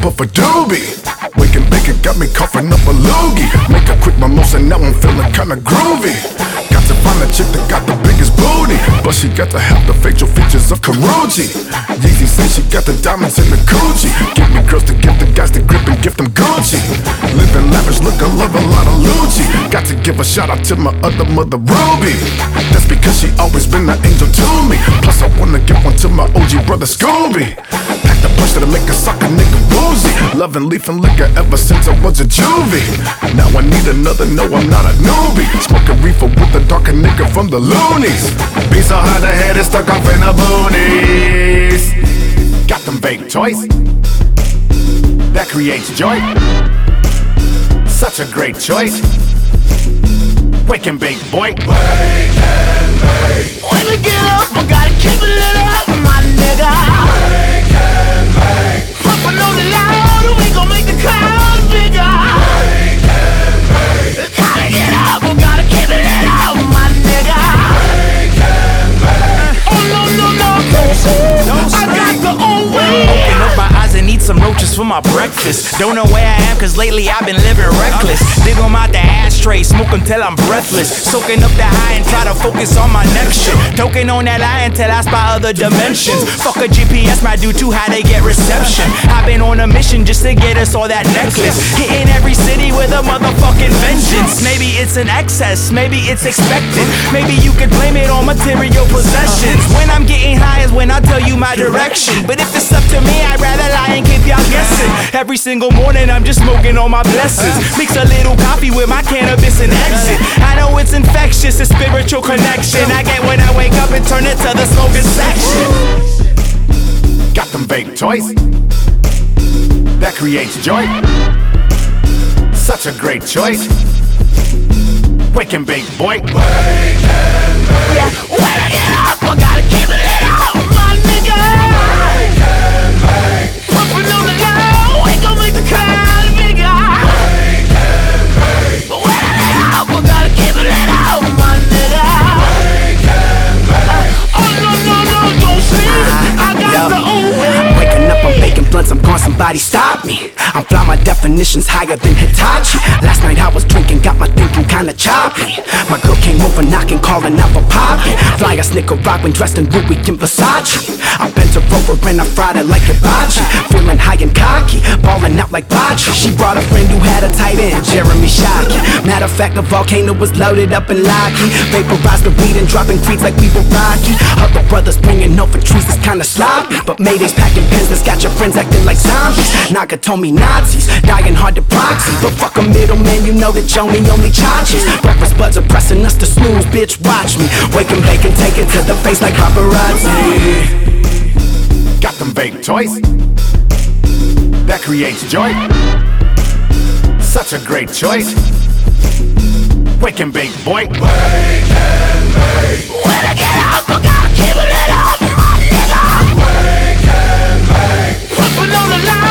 puff a doobie. Waking bacon got me coughing up a loogie. Make a quick mimosa, now I'm feeling kinda groovy. Got to find a chick that got the biggest booty, but she got to have the facial features of Karrueche. Yeezy say she got the diamonds in the coochie. Give me girls to give the guys the grip and gift them Gucci. Living lavish, look, I love a lot of Lucci. Got to give a shout out to my other mother, Ruby. That's because she always been an angel to me. Plus I wanna give one to my OG brother, Scooby. Pack the punch that'll make a sucker nigga woozy. Loving leaf and liquor ever since I was a juvie. Now I need another, no I'm not a newbie. Smoking reefer with a darker nigga from the loonies. Be so hard the head is stuck off in the boonies. Got them vape toys that creates joy. Such a great choice. Wake and bake, boy. Wake and bake. When we get up, I gotta keep it lit up, my nigga. Wake and bake. Pumping on the loud, we gon' make the crowd bigger. Wake and bake. Gotta get up, I gotta keep it lit up, my nigga. Wake and bake. Oh no, no, no, I got the old way. Open up my eyes and eat some roaches for my breakfast. Don't know where I am cause lately I've been living reckless. Dig 'em out the ashtray, smoke until I'm breathless. Soaking up the high and try to focus on my next shit. Token on that line until I spot other dimensions. Fuck a GPS, my dude too high to get reception. I've been on a mission just to get us all that necklace. Hitting every city with a motherfucking vengeance. Maybe it's an excess, maybe it's expected. Maybe you could blame it on material possessions. When I'm getting high is when I tell you my direction. But if it's up to me, I'd rather lie and keep y'all guessing. Every single morning I'm just smoking all my blessings. Mix a little coffee with my cannabis and exit. I know it's infectious, a spiritual connection. I get when I wake up and turn it to the smoking section. Got them vape toys that creates joy. Such a great choice. Wake and bake, boy. Wake and bake. Yeah, when I get up, I gotta keep it lit up, my nigga. Wake and bake. Pumping on the loud, we gon' make the crowd bigger. Wake and bake. When I get up, I gotta keep it lit up, my nigga. Wake and bake. Oh no, no, no, don't sleep. I got the old way. Waking up, I'm baking blunts, I'm gone, somebody stop me. I'm fly, my definition's higher than Hitachi. Last night I was drinking, got my thinking kinda choppy. My girl came over knocking, calling out for popping. Fly a snicker rock when dressed in Louis and Versace. I bent her over and I fried it like hibachi. Feeling high and cocky, balling out like Bocce. She brought a friend who had a tight end, Jeremy Shockey. Matter of fact, the volcano was loaded up and locky. Vaporized the weed and dropping creeks like we were Rocky. Other brothers bringing over trees, it's kinda sloppy. But Mayday's packing pins, that's got your friends acting like zombies. Nakatomi Nazis, dying hard to proxy. But fuck a middleman, you know that Joni only charges. Breakfast buds are pressing us to snooze, bitch, watch me. Wake and bake and take it to the face like paparazzi. Got them vape toys that creates joy. Such a great choice. Wake and bake, boy. Wake and bake. When I get up, I gotta keep it lit up, my nigga. Wake and bake. Pumping on the line.